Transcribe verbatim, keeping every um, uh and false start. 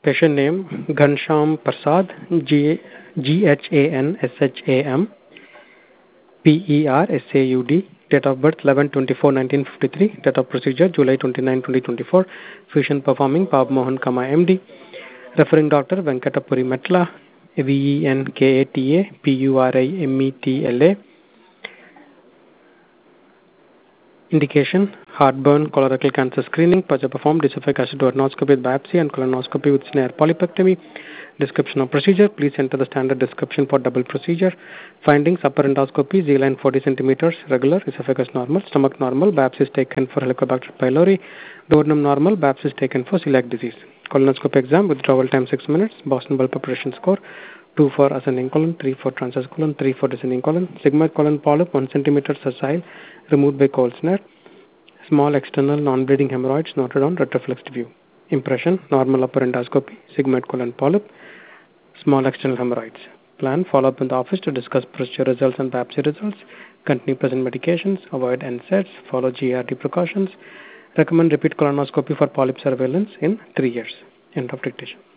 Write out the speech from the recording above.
Patient name Ghansham Prasad, G G H A N S H A M P E R S A U D. Date of birth eleven twenty-four nineteen fifty-three. Date of procedure July twenty-ninth twenty twenty-four. Physician performing Pab Mohan Kama M D. Referring doctor Venkatapuri Metla, V E N K A T A P U R I M E T L A. Indication heartburn, colorectal cancer screening, Paja performed disulfuric acid duodenoscopy with biopsy and colonoscopy with snare polypectomy. Description of procedure, please enter the standard description for double procedure. Findings, upper endoscopy, Z-line forty centimeters, regular, esophagus normal, stomach normal, biopsy is taken for Helicobacter pylori, duodenum normal, biopsy is taken for celiac disease. Colonoscopy exam, withdrawal time six minutes, Boston bulb preparation score, two for ascending colon, three for transverse colon, three for descending colon, sigmoid colon polyp, one centimeter sessile, removed by cold snare. Small external non-bleeding hemorrhoids noted on retroflexed view. Impression, normal upper endoscopy, sigmoid colon polyp, small external hemorrhoids. Plan, follow up in the office to discuss procedure results and biopsy results. Continue present medications, avoid N SAIDs, follow G E R D precautions. Recommend repeat colonoscopy for polyp surveillance in three years. End of dictation.